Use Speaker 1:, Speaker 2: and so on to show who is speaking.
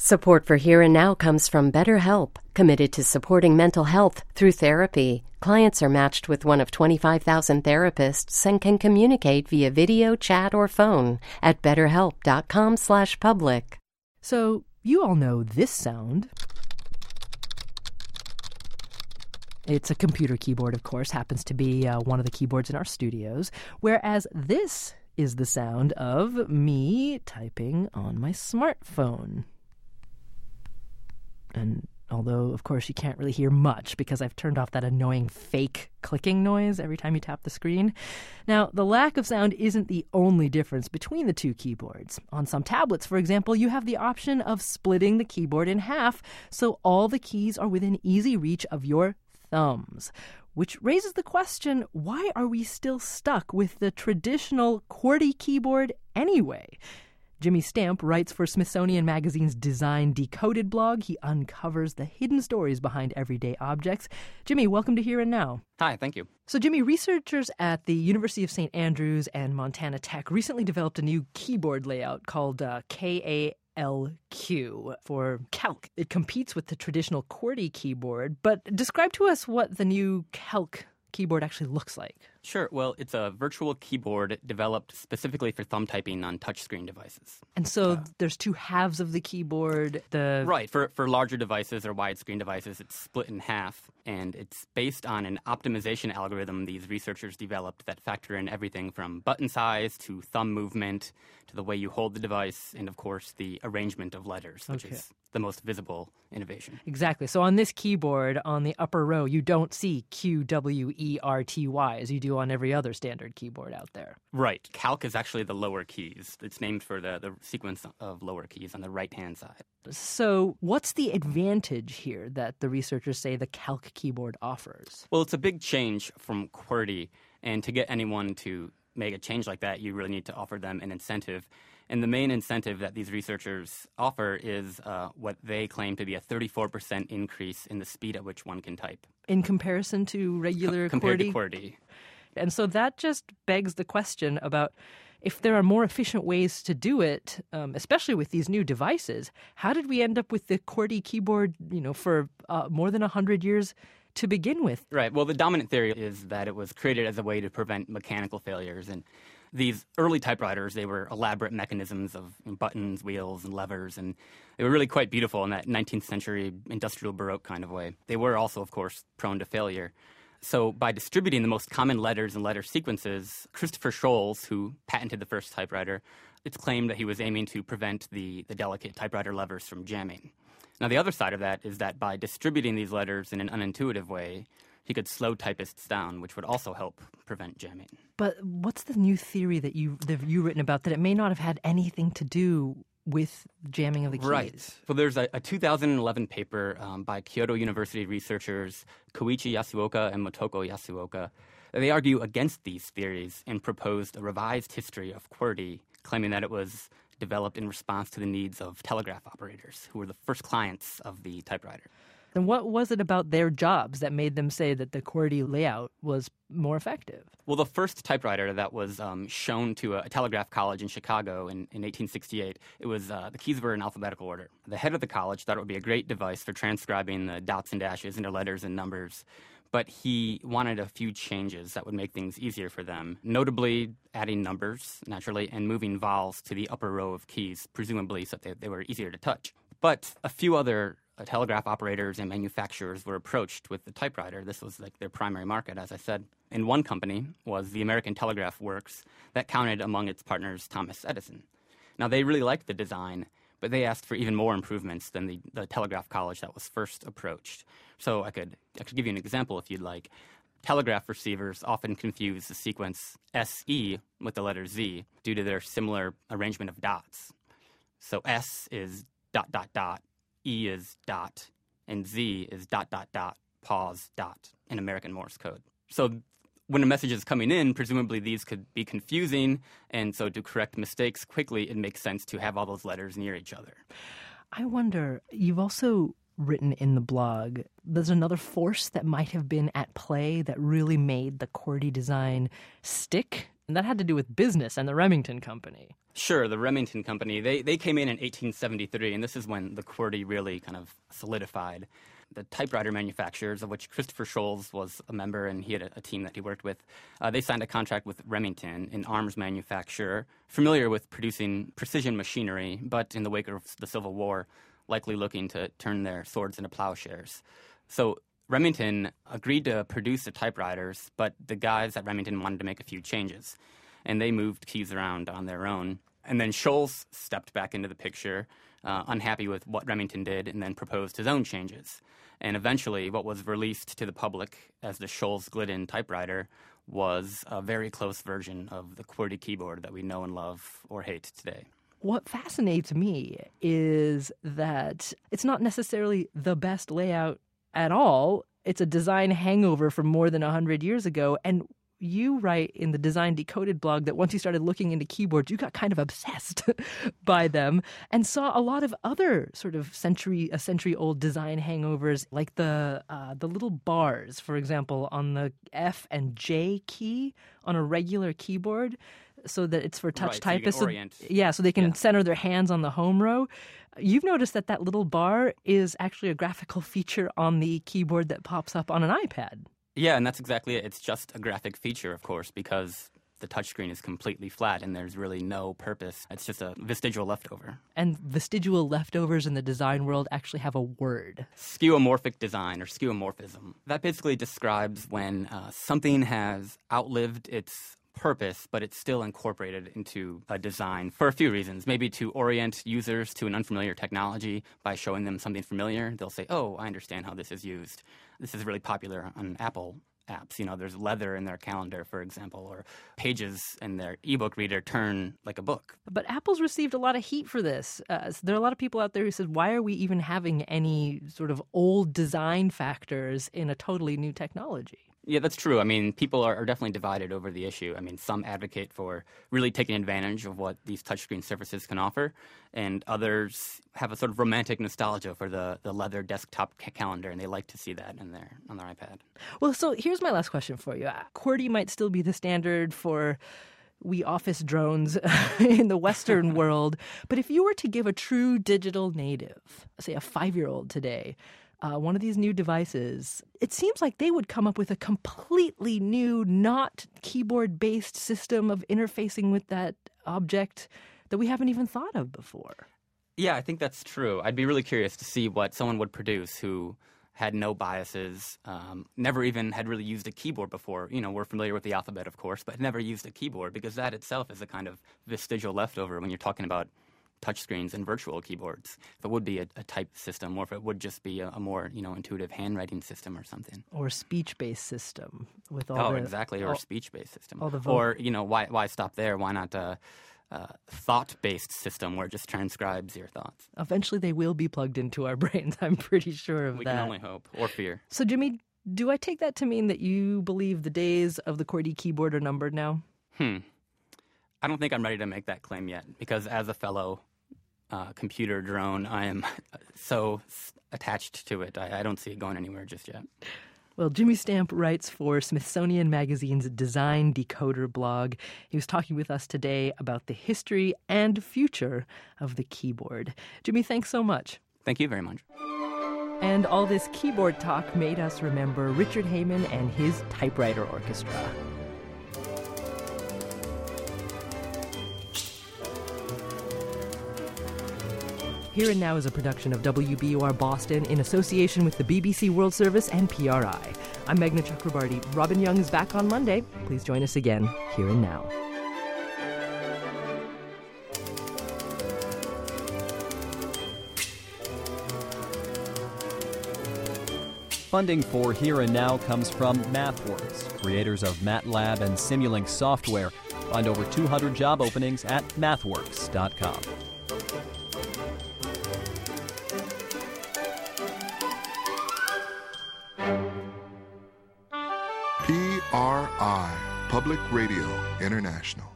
Speaker 1: Support for Here and Now comes from BetterHelp, committed to supporting mental health through therapy. Clients are matched with one of 25,000 therapists and can communicate via video, chat, or phone at betterhelp.com/public.
Speaker 2: So, you all know this sound. It's a computer keyboard, of course, happens to be one of the keyboards in our studios, whereas this is the sound of me typing on my smartphone. And although, of course, you can't really hear much because I've turned off that annoying fake clicking noise every time you tap the screen. Now, the lack of sound isn't the only difference between the two keyboards. On some tablets, for example, you have the option of splitting the keyboard in half so all the keys are within easy reach of your thumbs. Which raises the question, why are we still stuck with the traditional QWERTY keyboard anyway? Jimmy Stamp writes for Smithsonian Magazine's Design Decoded blog. He uncovers the hidden stories behind everyday objects. Jimmy, welcome to Here and Now.
Speaker 3: Hi, thank you.
Speaker 2: So, Jimmy, researchers at the University of St. Andrews and Montana Tech recently developed a new keyboard layout called KALQ for Calc. It competes with the traditional QWERTY keyboard, but describe to us what the new Calc keyboard actually looks like.
Speaker 3: Sure. Well, it's a virtual keyboard developed specifically for thumb typing on touchscreen devices.
Speaker 2: And so there's two halves of the keyboard.
Speaker 3: Right. For larger devices or widescreen devices, it's split in half. And it's based on an optimization algorithm these researchers developed that factor in everything from button size to thumb movement to the way you hold the device and, of course, the arrangement of letters, which is the most visible innovation.
Speaker 2: Exactly. So on this keyboard, on the upper row, you don't see QWERTY as you do on every other standard keyboard out there.
Speaker 3: Right. Calc is actually the lower keys. It's named for the sequence of lower keys on the right-hand side.
Speaker 2: So what's the advantage here that the researchers say the Calc keyboard offers?
Speaker 3: Well, it's a big change from QWERTY, and to get anyone to make a change like that, you really need to offer them an incentive. And the main incentive that these researchers offer is what they claim to be a 34% increase in the speed at which one can type.
Speaker 2: In comparison to regular
Speaker 3: compared
Speaker 2: QWERTY?
Speaker 3: to QWERTY.
Speaker 2: And so that just begs the question about if there are more efficient ways to do it, especially with these new devices, how did we end up with the QWERTY keyboard, for more than 100 years to begin with?
Speaker 3: Right. Well, the dominant theory is that it was created as a way to prevent mechanical failures. And these early typewriters, they were elaborate mechanisms of buttons, wheels, and levers, and they were really quite beautiful in that 19th century industrial Baroque kind of way. They were also, of course, prone to failure. So by distributing the most common letters and letter sequences, Christopher Sholes, who patented the first typewriter, it's claimed that he was aiming to prevent the delicate typewriter levers from jamming. Now, the other side of that is that by distributing these letters in an unintuitive way, he could slow typists down, which would also help prevent jamming. But
Speaker 2: what's the new theory that you've written about, that it may not have had anything to do with jamming of the keys?
Speaker 3: Right. Well, there's a 2011 paper by Kyoto University researchers Koichi Yasuoka and Motoko Yasuoka. They argue against these theories and proposed a revised history of QWERTY, claiming that it was developed in response to the needs of telegraph operators, who were the first clients of the typewriter.
Speaker 2: Then what was it about their jobs that made them say that the QWERTY layout was more effective?
Speaker 3: Well, the first typewriter that was shown to a telegraph college in Chicago in 1868, it was the keys were in alphabetical order. The head of the college thought it would be a great device for transcribing the dots and dashes into letters and numbers, but he wanted a few changes that would make things easier for them, notably adding numbers, naturally, and moving vowels to the upper row of keys, presumably so that they were easier to touch. But a few other telegraph operators and manufacturers were approached with the typewriter. This was like their primary market, as I said. And one company was the American Telegraph Works that counted among its partners Thomas Edison. Now, they really liked the design, but they asked for even more improvements than the Telegraph College that was first approached. So I could give you an example if you'd like. Telegraph receivers often confuse the sequence SE with the letter Z due to their similar arrangement of dots. So S is ... E is dot, and Z is ... pause, dot in American Morse code. So when a message is coming in, presumably these could be confusing, and so to correct mistakes quickly, it makes sense to have all those letters near each other.
Speaker 2: I wonder, you've also written in the blog, there's another force that might have been at play that really made the QWERTY design stick And that had to do with business and the Remington Company.
Speaker 3: Sure, the Remington Company, they came in 1873, and this is when the QWERTY really kind of solidified. The typewriter manufacturers, of which Christopher Sholes was a member, and he had a team that he worked with, they signed a contract with Remington, an arms manufacturer, familiar with producing precision machinery, but in the wake of the Civil War, likely looking to turn their swords into plowshares. So Remington agreed to produce the typewriters, but the guys at Remington wanted to make a few changes, and they moved keys around on their own. And then Sholes stepped back into the picture, unhappy with what Remington did, and then proposed his own changes. And eventually, what was released to the public as the Sholes Glidden typewriter was a very close version of the QWERTY keyboard that we know and love or hate today.
Speaker 2: What fascinates me is that it's not necessarily the best layout at all. It's a design hangover from more than 100 years ago. And you write in the Design Decoded blog that once you started looking into keyboards, you got kind of obsessed by them and saw a lot of other sort of century-old design hangovers, like the little bars, for example, on the F and J key on a regular keyboard, so that it's for touch typists. So they can center their hands on the home row. You've noticed that little bar is actually a graphical feature on the keyboard that pops up on an iPad.
Speaker 3: Yeah, and that's exactly it. It's just a graphic feature, of course, because the touchscreen is completely flat and there's really no purpose. It's just a vestigial leftover.
Speaker 2: And vestigial leftovers in the design world actually have a word.
Speaker 3: Skeuomorphic design, or skeuomorphism. That basically describes when something has outlived its purpose, but it's still incorporated into a design for a few reasons. Maybe to orient users to an unfamiliar technology by showing them something familiar. They'll say, oh, I understand how this is used. This is really popular on Apple apps. You know, there's leather in their calendar, for example, or pages in their ebook reader turn like a book.
Speaker 2: But Apple's received a lot of heat for this. There are a lot of people out there who said, why are we even having any sort of old design factors in a totally new technology?
Speaker 3: Yeah, that's true. I mean, people are definitely divided over the issue. I mean, some advocate for really taking advantage of what these touchscreen surfaces can offer, and others have a sort of romantic nostalgia for the leather desktop calendar, and they like to see that on their iPad.
Speaker 2: Well, so here's my last question for you. QWERTY might still be the standard for we office drones in the Western world, but if you were to give a true digital native, say a 5-year-old today, one of these new devices, it seems like they would come up with a completely new, not keyboard-based system of interfacing with that object that we haven't even thought of before.
Speaker 3: Yeah, I think that's true. I'd be really curious to see what someone would produce who had no biases, never even had really used a keyboard before. You know, we're familiar with the alphabet, of course, but never used a keyboard, because that itself is a kind of vestigial leftover when you're talking about touchscreens and virtual keyboards. If it would be a type system, or if it would just be a more, intuitive handwriting system or something.
Speaker 2: Or a speech-based system with all
Speaker 3: exactly, or a speech-based system.
Speaker 2: Or,
Speaker 3: why stop there? Why not a thought-based system where it just transcribes your thoughts?
Speaker 2: Eventually they will be plugged into our brains, I'm pretty sure of that.
Speaker 3: We can only hope, or fear.
Speaker 2: So, Jimmy, do I take that to mean that you believe the days of the QWERTY keyboard are numbered now?
Speaker 3: I don't think I'm ready to make that claim yet, because as a fellow computer drone, I am so attached to it. I don't see it going anywhere just yet.
Speaker 2: Well, Jimmy Stamp writes for Smithsonian Magazine's Design Decoder blog. He was talking with us today about the history and future of the keyboard. Jimmy, thanks so much.
Speaker 3: Thank you very much.
Speaker 2: And all this keyboard talk made us remember Richard Heyman and his typewriter orchestra. Here and Now is a production of WBUR Boston in association with the BBC World Service and PRI. I'm Meghna Chakrabarti. Robin Young is back on Monday. Please join us again, Here and Now.
Speaker 4: Funding for Here and Now comes from MathWorks, creators of MATLAB and Simulink software. Find over 200 job openings at mathworks.com.
Speaker 5: PRI, Public Radio International.